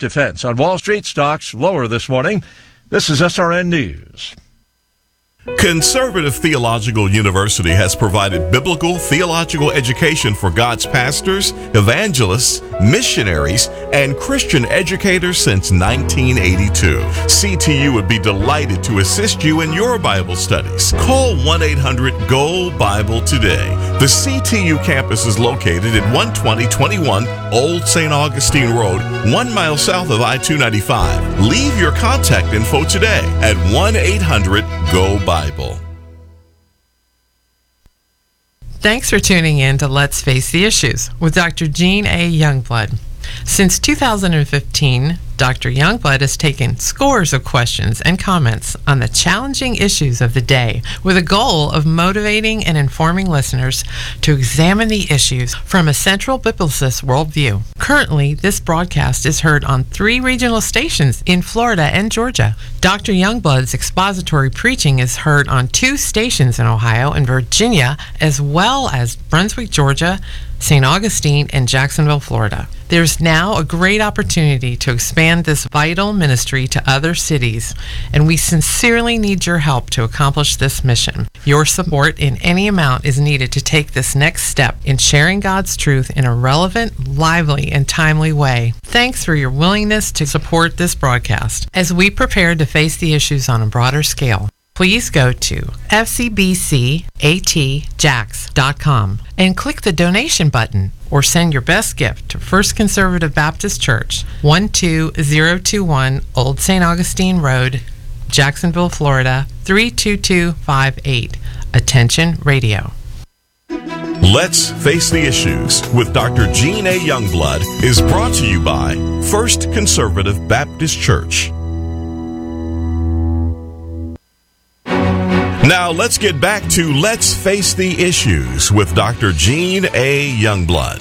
defense. On Wall Street, stocks lower this morning. This is SRN News. Conservative Theological University has provided biblical theological education for God's pastors, evangelists, missionaries, and Christian educators since 1982. CTU would be delighted to assist you in your Bible studies. Call 1-800-GO-BIBLE today. The CTU campus is located at 12021 Old St. Augustine Road, 1 mile south of I-295. Leave your contact info today at 1-800-GO-BIBLE. Thanks for tuning in to Let's Face the Issues with Dr. Jean A. Youngblood. Since 2015, Dr. Youngblood has taken scores of questions and comments on the challenging issues of the day with a goal of motivating and informing listeners to examine the issues from a central biblicist worldview. Currently, this broadcast is heard on 3 regional stations in Florida and Georgia. Dr. Youngblood's expository preaching is heard on 2 stations in Ohio and Virginia, as well as Brunswick, Georgia, St. Augustine, and Jacksonville, Florida. There's now a great opportunity to expand this vital ministry to other cities, and we sincerely need your help to accomplish this mission. Your support in any amount is needed to take this next step in sharing God's truth in a relevant, lively, and timely way. Thanks for your willingness to support this broadcast as we prepare to face the issues on a broader scale. Please go to fcbcatjax.com and click the donation button or send your best gift to First Conservative Baptist Church, 12021 Old St. Augustine Road, Jacksonville, Florida, 32258. Attention Radio. Let's Face the Issues with Dr. Jean A. Youngblood is brought to you by First Conservative Baptist Church. Now let's get back to Let's Face the Issues with Dr. Jean A. Youngblood.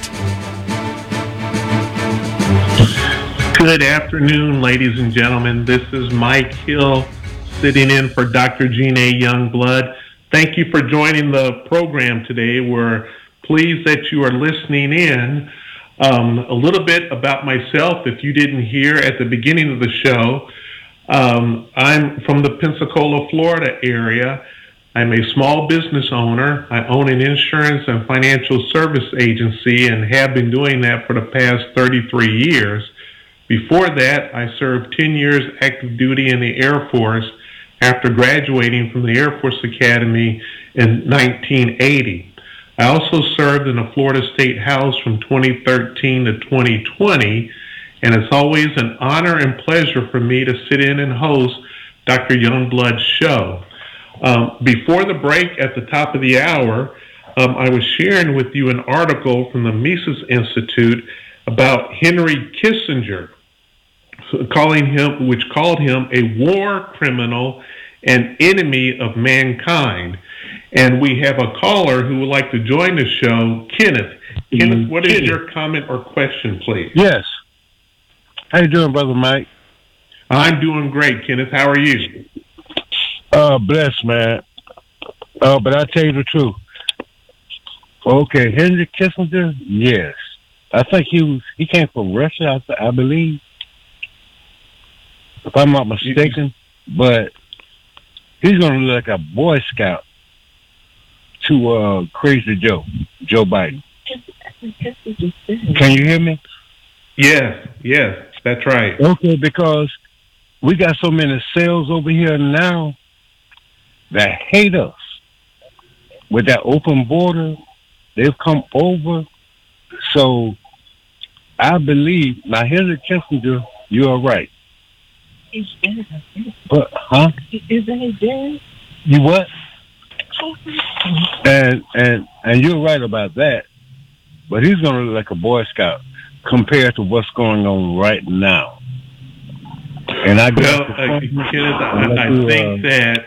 Good afternoon, ladies and gentlemen. This is Mike Hill sitting in for Dr. Jean A. Youngblood. Thank you for joining the program today. We're pleased that you are listening in. A little bit about myself, if you didn't hear at the beginning of the show. I'm from the Pensacola, Florida area. I'm a small business owner. I own an insurance and financial service agency and have been doing that for the past 33 years. Before that, I served 10 years active duty in the Air Force after graduating from the Air Force Academy in 1980. I also served in the Florida State House from 2013 to 2020. And it's always an honor and pleasure for me to sit in and host Dr. Youngblood's show. Before the break at the top of the hour, I was sharing with you an article from the Mises Institute about Henry Kissinger, which called him a war criminal and enemy of mankind. And we have a caller who would like to join the show, Kenneth. Kenneth, what is your comment or question, please? Yes. How you doing, Brother Mike? I'm doing great, Kenneth. How are you? Blessed, man. But I tell you the truth. Okay, Henry Kissinger, yes. I think he came from Russia, I believe, if I'm not mistaken. But he's going to look like a Boy Scout to Crazy Joe Biden. Can you hear me? Yes. That's right. Okay, because we got so many cells over here now that hate us. With that open border, they've come over. So I believe, now Henry Kissinger, you are right. He's dead. But, huh? Isn't he dead? You what? And you're right about that. But he's going to look like a Boy Scout compared to what's going on right now. And I Kenneth, I think that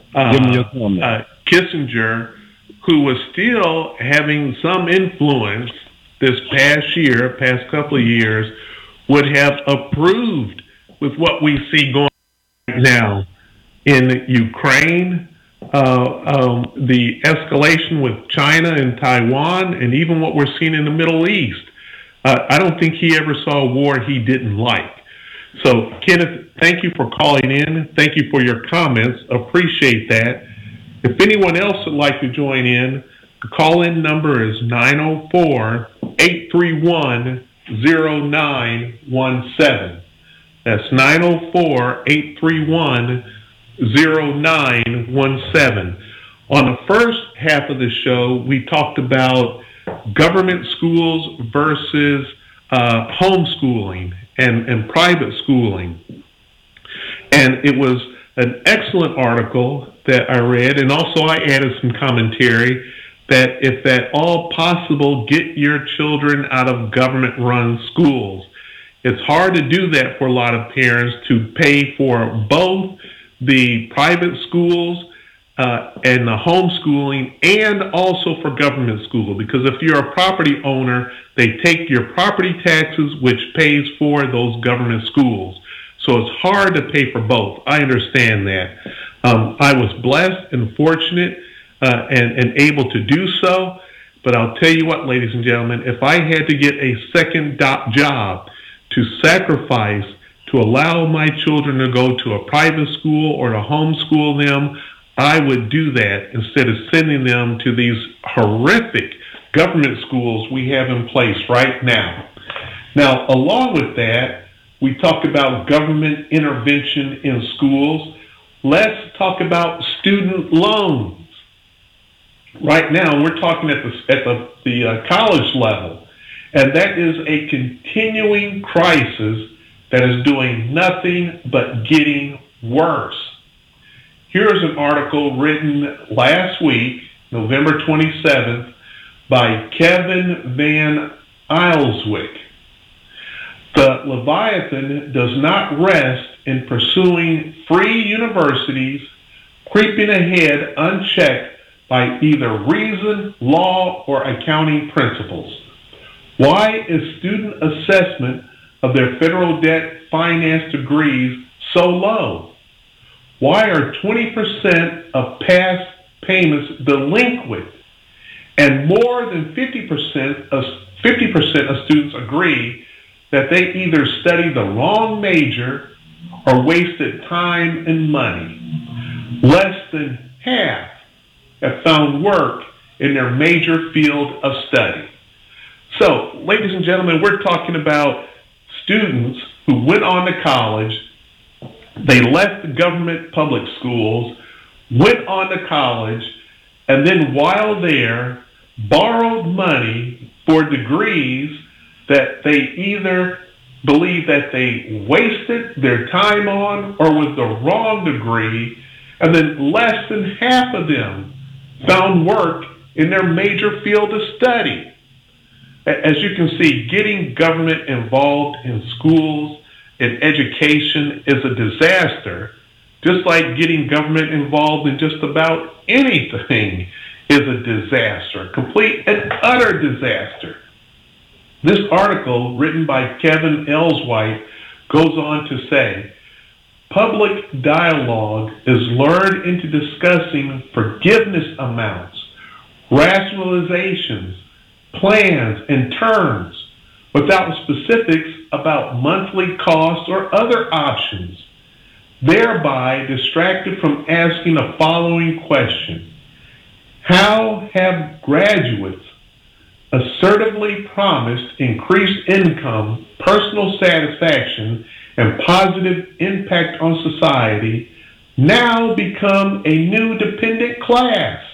Kissinger, who was still having some influence this past couple of years, would have approved with what we see going on right now in Ukraine, the escalation with China and Taiwan, and even what we're seeing in the Middle East. I don't think he ever saw a war he didn't like. So, Kenneth, thank you for calling in. Thank you for your comments. Appreciate that. If anyone else would like to join in, the call-in number is 904-831-0917. That's 904-831-0917. On the first half of the show, we talked about government schools versus homeschooling and private schooling. And it was an excellent article that I read, and also I added some commentary that if at all possible, get your children out of government-run schools. It's hard to do that for a lot of parents to pay for both the private schools and the homeschooling, and also for government school, because if you're a property owner, they take your property taxes, which pays for those government schools. So it's hard to pay for both. I understand that. I was blessed and fortunate and able to do so, but I'll tell you what, ladies and gentlemen, if I had to get a second job to sacrifice to allow my children to go to a private school or to homeschool them, I would do that instead of sending them to these horrific government schools we have in place right now. Now, along with that, we talked about government intervention in schools. Let's talk about student loans. Right now, we're talking at the college level, and that is a continuing crisis that is doing nothing but getting worse. Here's an article written last week, November 27th, by Kevin Van Eilswyk. The Leviathan does not rest in pursuing free universities, creeping ahead unchecked by either reason, law, or accounting principles. Why is student assessment of their federal debt finance degrees so low? Why are 20% of past payments delinquent? And more than 50% of students agree that they either studied the wrong major or wasted time and money. Less than half have found work in their major field of study. So, ladies and gentlemen, we're talking about students who went on to college. They left the government public schools, went on to college, and then while there, borrowed money for degrees that they either believe that they wasted their time on or was the wrong degree, and then less than half of them found work in their major field of study. As you can see, getting government involved in schools and education is a disaster, just like getting government involved in just about anything is a disaster, complete and utter disaster. This article, written by Kevin Eilswyk, goes on to say, public dialogue is lured into discussing forgiveness amounts, rationalizations, plans, and terms, without specifics about monthly costs or other options, thereby distracted from asking the following question. How have graduates assertively promised increased income, personal satisfaction, and positive impact on society now become a new dependent class?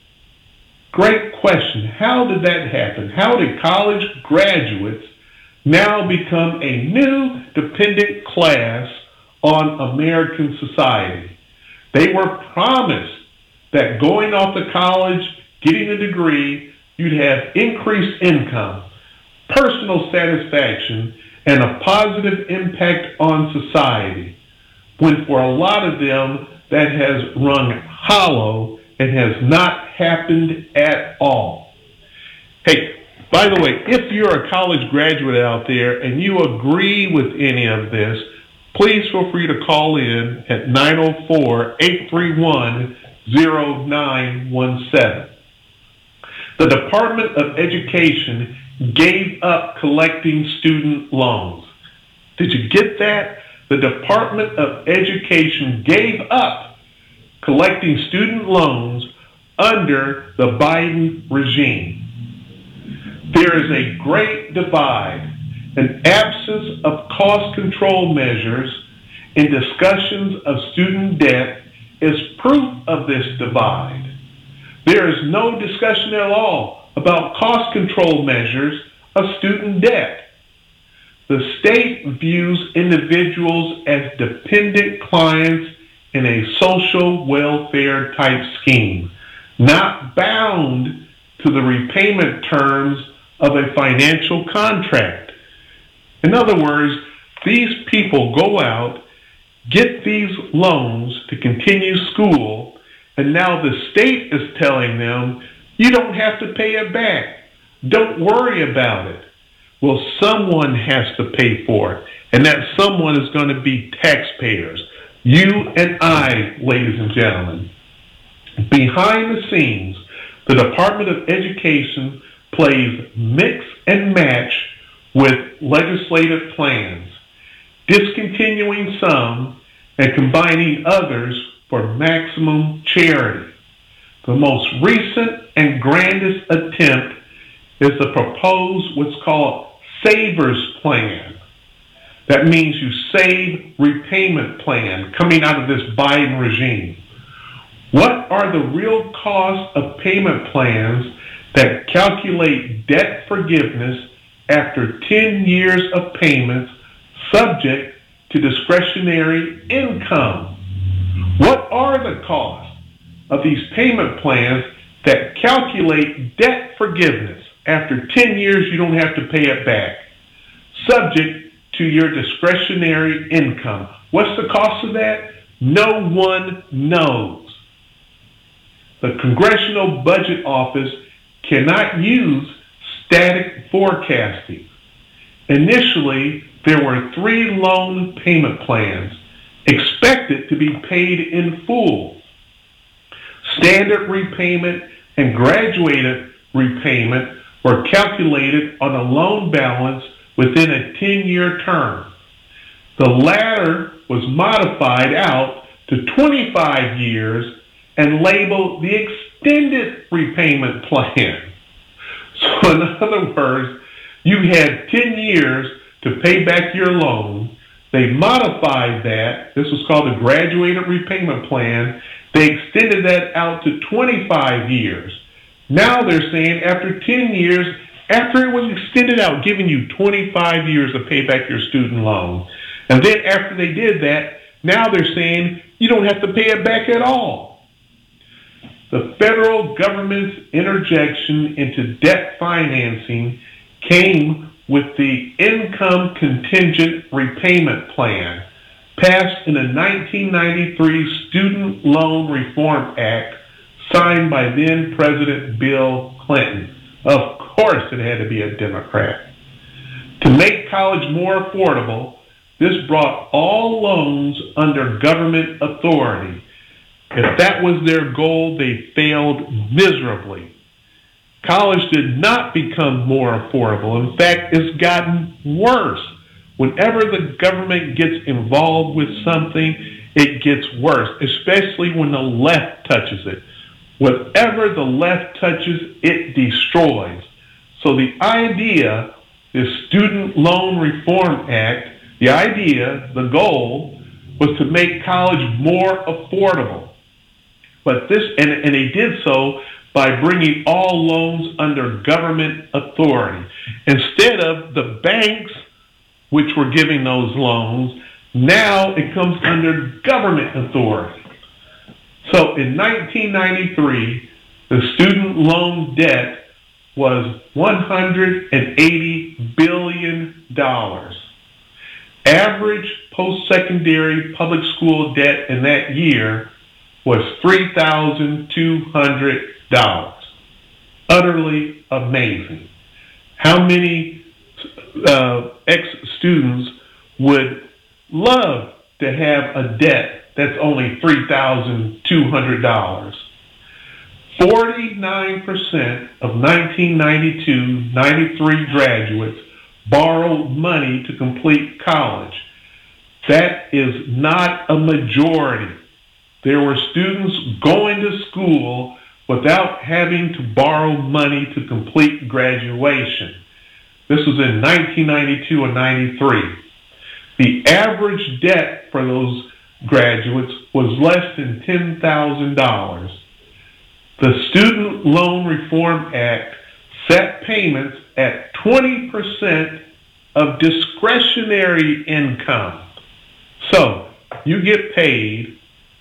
Great question. How did that happen? How did college graduates now become a new dependent class on American society? They were promised that going off to college, getting a degree, you'd have increased income, personal satisfaction, and a positive impact on society, when for a lot of them that has rung hollow and has not happened at all. Hey, by the way, if you're a college graduate out there and you agree with any of this, please feel free to call in at 904-831-0917. The Department of Education gave up collecting student loans. Did you get that? the Department of Education gave up collecting student loans under the Biden regime. There is a great divide. An absence of cost control measures in discussions of student debt is proof of this divide. There is no discussion at all about cost control measures of student debt. The state views individuals as dependent clients in a social welfare type scheme, not bound to the repayment terms of a financial contract. In other words, these people go out, get these loans to continue school, and now the state is telling them, you don't have to pay it back. Don't worry about it. Well, someone has to pay for it, and that someone is going to be taxpayers. You and I, ladies and gentlemen. Behind the scenes, the Department of Education plays mix and match with legislative plans, discontinuing some and combining others for maximum charity. The most recent and grandest attempt is the proposed what's called Savers Plan. That means you save repayment plan coming out of this Biden regime. What are the real costs of payment plans that calculate debt forgiveness after 10 years of payments subject to discretionary income? What are the costs of these payment plans that calculate debt forgiveness after 10 years you don't have to pay it back, subject to your discretionary income? What's the cost of that? No one knows. The Congressional Budget Office cannot use static forecasting. Initially, there were 3 loan payment plans expected to be paid in full. Standard repayment and graduated repayment were calculated on a loan balance within a 10-year term. The latter was modified out to 25 years and labeled the extended repayment plan. So in other words, you had 10 years to pay back your loan. They modified that. This was called the graduated repayment plan. They extended that out to 25 years. Now they're saying after 10 years, after it was extended out, giving you 25 years to pay back your student loan. And then after they did that, now they're saying you don't have to pay it back at all. The federal government's interjection into debt financing came with the Income Contingent Repayment Plan, passed in a 1993 Student Loan Reform Act signed by then President Bill Clinton. Of course it had to be a Democrat. To make college more affordable, this brought all loans under government authority. If that was their goal, they failed miserably. College did not become more affordable. In fact, it's gotten worse. Whenever the government gets involved with something, it gets worse, especially when the left touches it. Whatever the left touches, it destroys. So the idea, this Student Loan Reform Act, the goal was to make college more affordable. But this, and they did so by bringing all loans under government authority. Instead of the banks, which were giving those loans, now it comes under government authority. So in 1993, the student loan debt was $180 billion. Average post-secondary public school debt in that year was $3,200. Utterly amazing. How many ex-students would love to have a debt that's only $3,200? 49% of 1992-93 graduates borrowed money to complete college. That is not a majority. There were students going to school without having to borrow money to complete graduation. This was in 1992 and 93. The average debt for those graduates was less than $10,000. The Student Loan Reform Act set payments at 20% of discretionary income. So you get paid,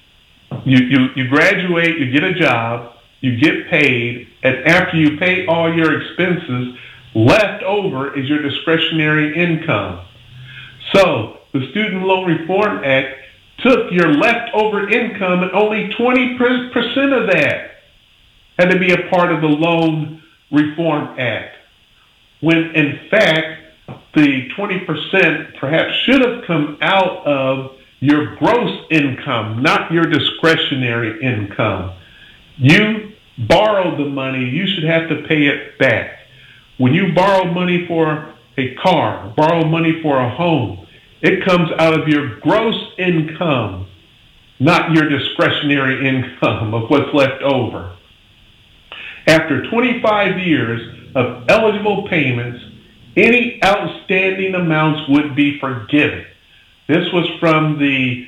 you graduate, you get a job, you get paid, and after you pay all your expenses, left over is your discretionary income. So the Student Loan Reform Act took your leftover income, and only 20% of that had to be a part of the Loan Reform Act, when in fact the 20% perhaps should have come out of your gross income, not your discretionary income. You borrowed the money, you should have to pay it back. When you borrow money for a car, borrow money for a home, it comes out of your gross income, not your discretionary income of what's left over. After 25 years of eligible payments, any outstanding amounts would be forgiven. This was from the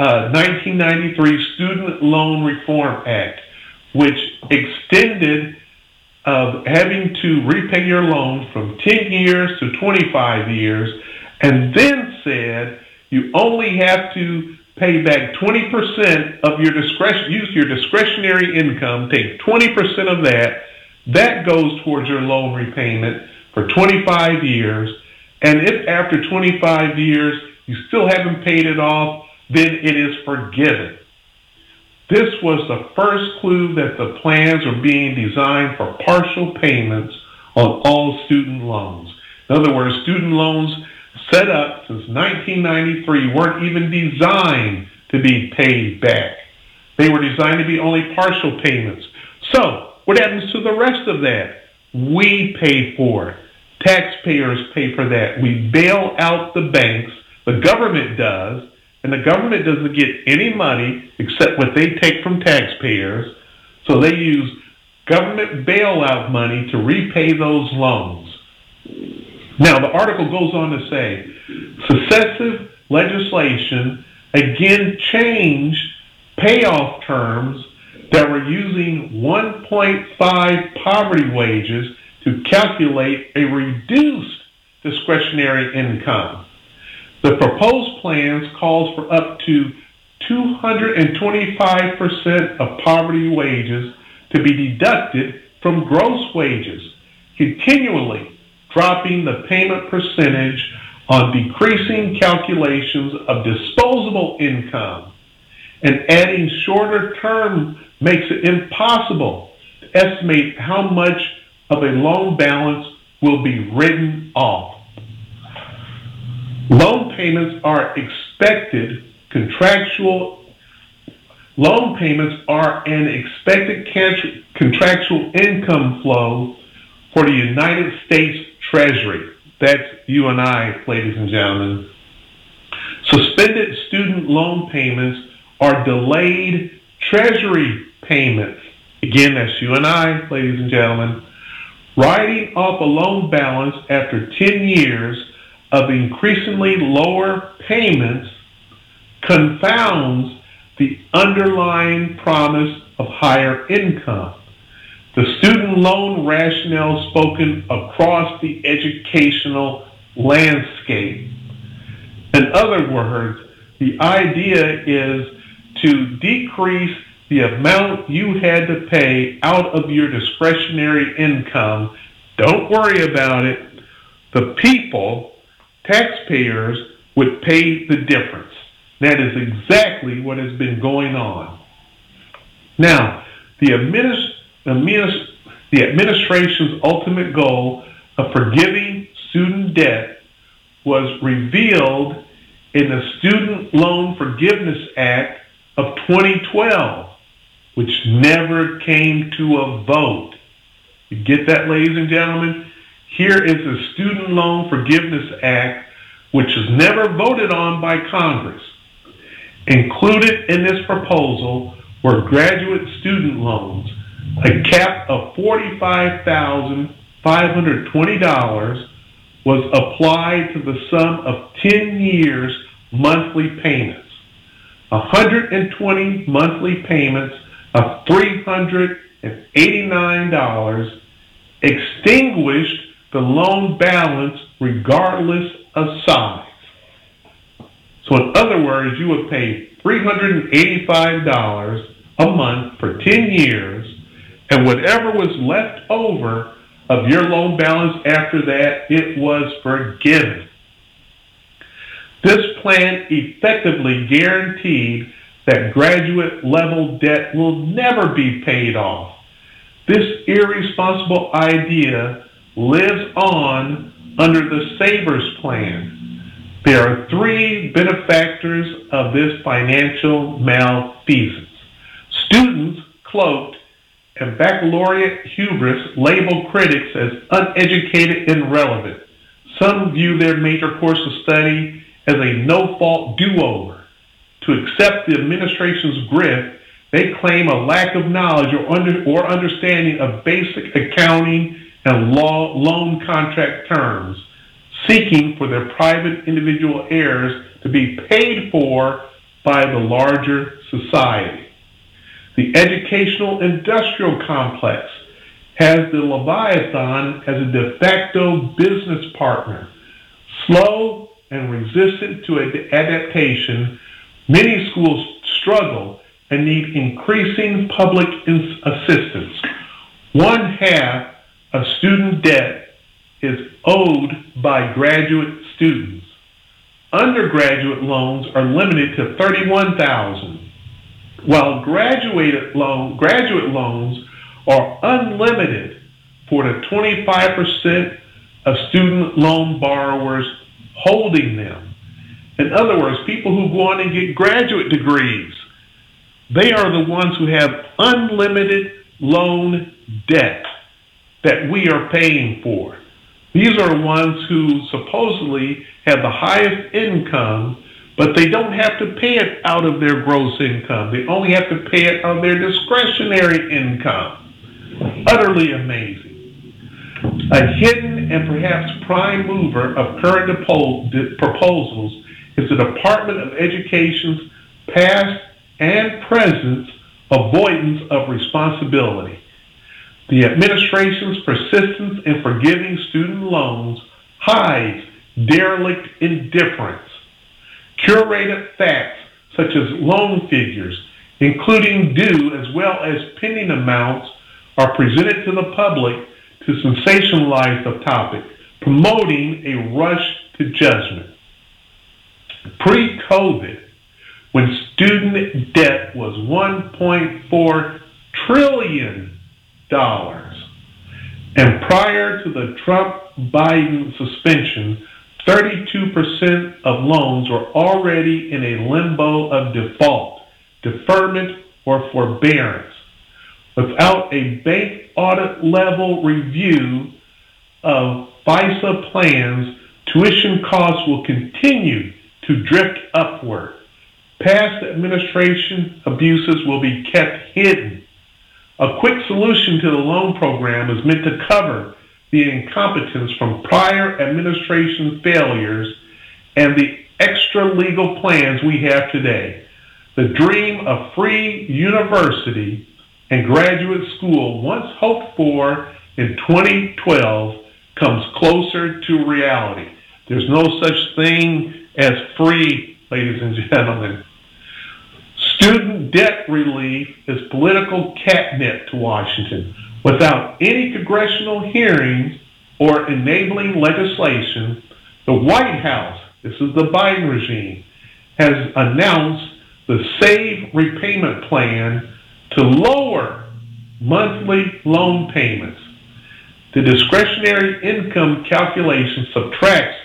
1993 Student Loan Reform Act, which extended having to repay your loan from 10 years to 25 years, and then said you only have to pay back 20% of your discretion, use your discretionary income, take 20% of that. That goes towards your loan repayment for 25 years. And if after 25 years you still haven't paid it off, then it is forgiven. This was the first clue that the plans are being designed for partial payments on all student loans. In other words, student loans set up since 1993 weren't even designed to be paid back. They were designed to be only partial payments. So, what happens to the rest of that? We pay for it. Taxpayers pay for that. We bail out the banks. The government does, and the government doesn't get any money except what they take from taxpayers. So they use government bailout money to repay those loans. Now, the article goes on to say, successive legislation again changed payoff terms that were using 1.5 poverty wages to calculate a reduced discretionary income. The proposed plans calls for up to 225% of poverty wages to be deducted from gross wages, continually dropping the payment percentage on decreasing calculations of disposable income, and adding shorter term makes it impossible to estimate how much of a loan balance will be written off. Loan payments are an expected contractual income flow for the United States Treasury. That's you and I, ladies and gentlemen. Suspended student loan payments are delayed Treasury payments. Again, that's you and I, ladies and gentlemen. Writing off a loan balance after 10 years of increasingly lower payments confounds the underlying promise of higher income. The student loan rationale spoken across the educational landscape. In other words, the idea is to decrease the amount you had to pay out of your discretionary income. Don't worry about it. The people, taxpayers, would pay the difference. That is exactly what has been going on. Now, the administration's ultimate goal of forgiving student debt was revealed in the Student Loan Forgiveness Act of 2012, which never came to a vote. You get that, ladies and gentlemen? Here is the Student Loan Forgiveness Act, which is never voted on by Congress. Included in this proposal were graduate student loans, a cap of $45,520 was applied to the sum of 10 years monthly payments. 120 monthly payments of $389 extinguished the loan balance regardless of size. So in other words, you would pay $385 a month for 10 years, and whatever was left over of your loan balance after that, it was forgiven. This plan effectively guaranteed that graduate level debt will never be paid off. This irresponsible idea lives on under the Savers Plan. There are three benefactors of this financial malfeasance. Students cloaked and baccalaureate hubris label critics as uneducated and irrelevant. Some view their major course of study as a no-fault do-over. To accept the administration's grift, they claim a lack of knowledge or understanding of basic accounting and loan contract terms, seeking for their private individual heirs to be paid for by the larger society. The educational industrial complex has the Leviathan as a de facto business partner. Slow and resistant to adaptation, many schools struggle and need increasing public assistance. 1/2 of student debt is owed by graduate students. Undergraduate loans are limited to $31,000, while graduate loans are unlimited for the 25% of student loan borrowers holding them. In other words, people who go on and get graduate degrees, they are the ones who have unlimited loan debt that we are paying for. These are ones who supposedly have the highest income, but they don't have to pay it out of their gross income. They only have to pay it out of their discretionary income. Utterly amazing. A hidden and perhaps prime mover of current proposals is the Department of Education's past and present avoidance of responsibility. The administration's persistence in forgiving student loans hides derelict indifference. Curated facts such as loan figures, including due as well as pending amounts, are presented to the public to sensationalize the topic, promoting a rush to judgment. Pre-COVID, when student debt was $1.4 trillion, and prior to the Trump-Biden suspension, 32% of loans were already in a limbo of default, deferment, or forbearance. Without a bank audit level review of FISA plans, tuition costs will continue to drift upward. Past administration abuses will be kept hidden. A quick solution to the loan program is meant to cover the incompetence from prior administration failures and the extra legal plans we have today. The dream of free university and graduate school, once hoped for in 2012, comes closer to reality. There's no such thing as free, ladies and gentlemen. Student debt relief is political catnip to Washington. Without any congressional hearings or enabling legislation, the White House, this is the Biden regime, has announced the SAVE repayment plan to lower monthly loan payments. The discretionary income calculation subtracts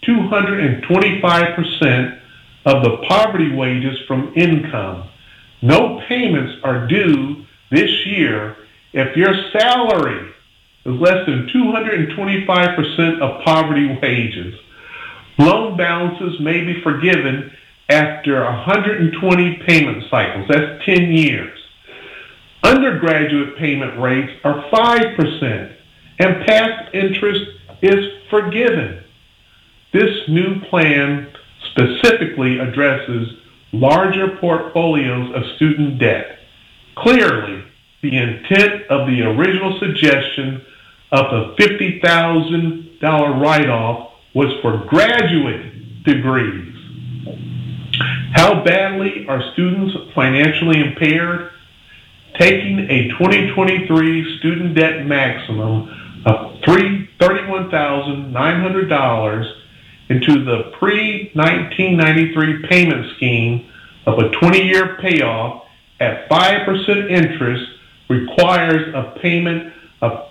225% of the poverty wages from income. No payments are due this year if your salary is less than 225% of poverty wages. Loan balances may be forgiven after 120 payment cycles. That's 10 years. Undergraduate payment rates are 5%, and past interest is forgiven. This new plan specifically addresses larger portfolios of student debt. Clearly, the intent of the original suggestion of the $50,000 write-off was for graduate degrees. How badly are students financially impaired? Taking a 2023 student debt maximum of $31,900 into the pre-1993 payment scheme of a 20-year payoff at 5% interest requires a payment of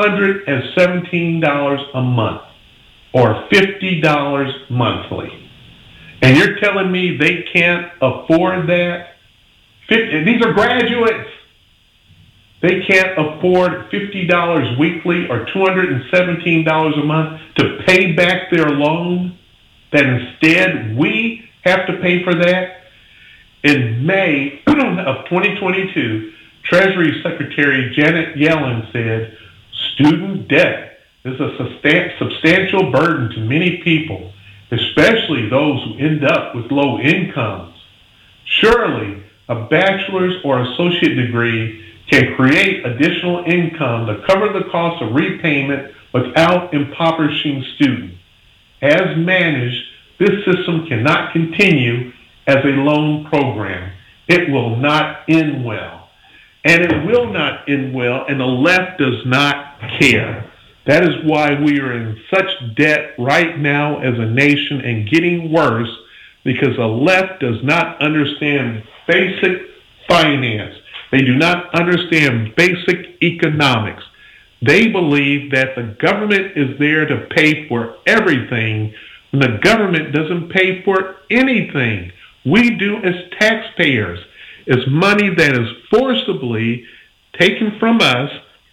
$217 a month, or $50 monthly. And you're telling me they can't afford that? These are graduates. They can't afford $50 weekly or $217 a month to pay back their loan, that instead we have to pay for that? In May of 2022, Treasury Secretary Janet Yellen said, student debt is a substantial burden to many people, especially those who end up with low incomes. Surely, a bachelor's or associate degree can create additional income to cover the cost of repayment without impoverishing students. As managed, this system cannot continue as a loan program. It will not end well. And it will not end well, and the left does not care. That is why we are in such debt right now as a nation, and getting worse because the left does not understand basic finance. They do not understand basic economics. They believe that the government is there to pay for everything, when the government doesn't pay for anything. We do as taxpayers. It's money that is forcibly taken from us,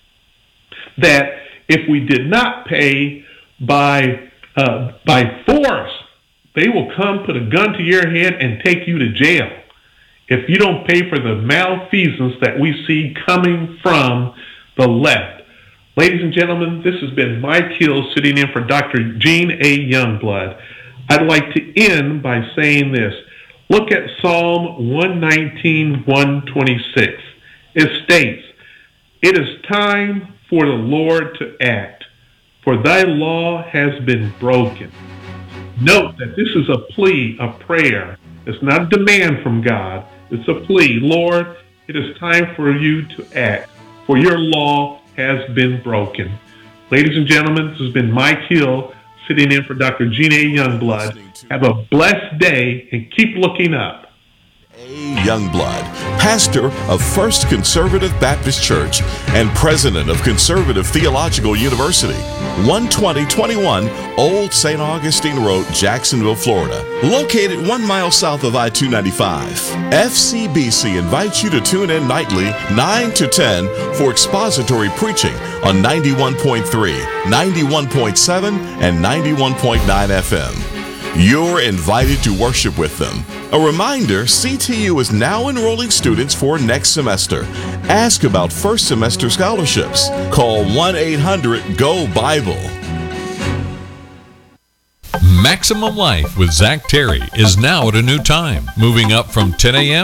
that if we did not pay by force, they will come put a gun to your head and take you to jail if you don't pay for the malfeasance that we see coming from the left. Ladies and gentlemen, this has been Mike Hill sitting in for Dr. Gene A. Youngblood. I'd like to end by saying this. Look at Psalm 119, 126. It states, "It is time for the Lord to act, for thy law has been broken." Note that this is a plea, a prayer. It's not a demand from God. It's a plea. Lord, it is time for you to act, for your law has been broken. Ladies and gentlemen, this has been Mike Hill sitting in for Dr. Gene A. Youngblood. Have a blessed day and keep looking up. A. Youngblood, pastor of First Conservative Baptist Church and president of Conservative Theological University, 12021 Old St. Augustine Road, Jacksonville, Florida, located 1 mile south of I-295. FCBC invites you to tune in nightly 9 to 10 for expository preaching on 91.3, 91.7, and 91.9 FM. You're invited to worship with them. A reminder, CTU is now enrolling students for next semester. Ask about first semester scholarships. Call 1-800-GO-BIBLE. Maximum Life with Zach Terry is now at a new time, moving up from 10 a.m.